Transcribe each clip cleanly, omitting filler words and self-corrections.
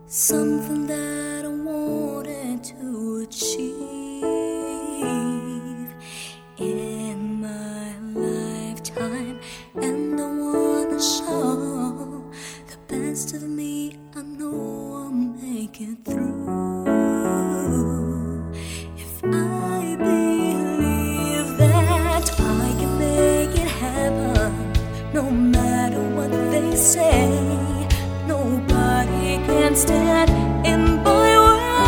something that I wanted to achieve in my lifetime, and I wanna show the best of me. I know I'll make it through if I believe that I can make it happen, no matter what they say. Nobody can stand in my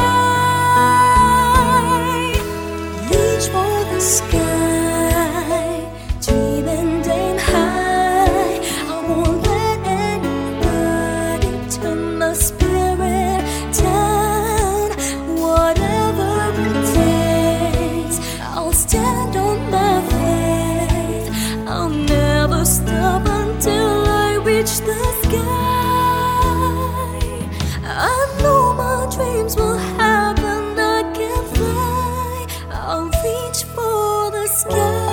way. Reach for the sky, dream and aim high. I won't let anybody turn my spirit down. Whatever it takes, I'll stand on my faith. I'll never stop until I reach the sky. I know my dreams will happen, I can fly. I'll reach for the sky.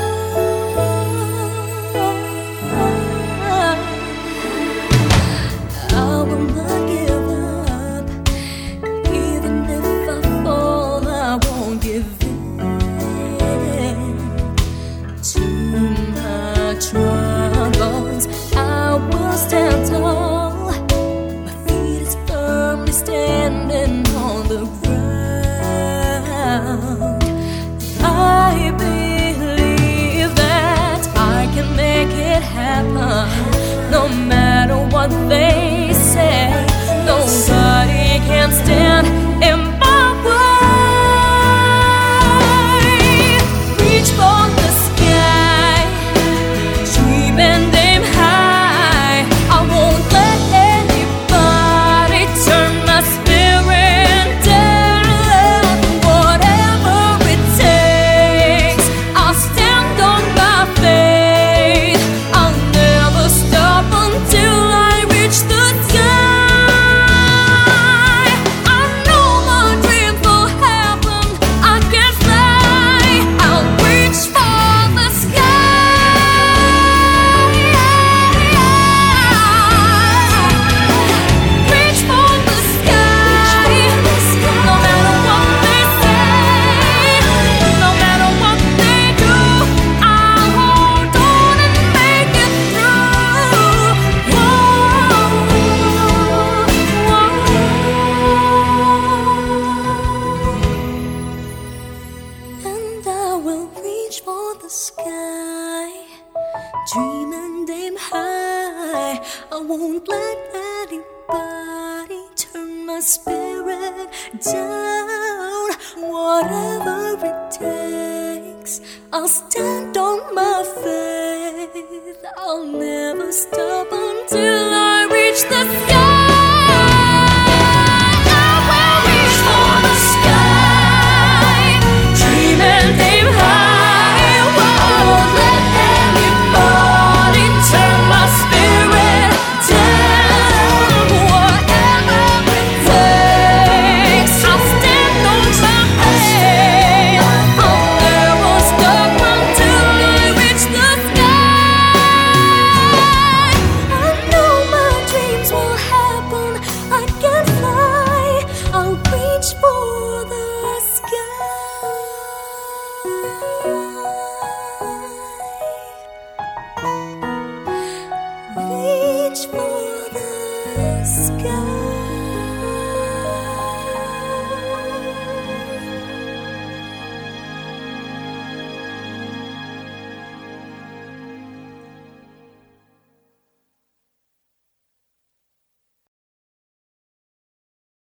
I will not give up, even if I fall, I won't give in to my troubles. I will stand tall, standing on the ground. I believe that I can make it happen, no matter what they say. Nobody can stand in my way. Reach for the sky, dream and aim high. I won't let anybody turn my spirit down. Whatever it takes, I'll stand on my faith. I'll never stop until I reach the sky. I know my dreams will happen, I can fly. I'll reach for the sky. Reach for the sky. No matter what they say, no matter what they do, I'll hold on and make it through. And I will reach for the sky, dream and aim high. I won't let anybody turn my spirit down. Whatever it takes, I'll stand on my faith. I'll never stop until I reach the sky.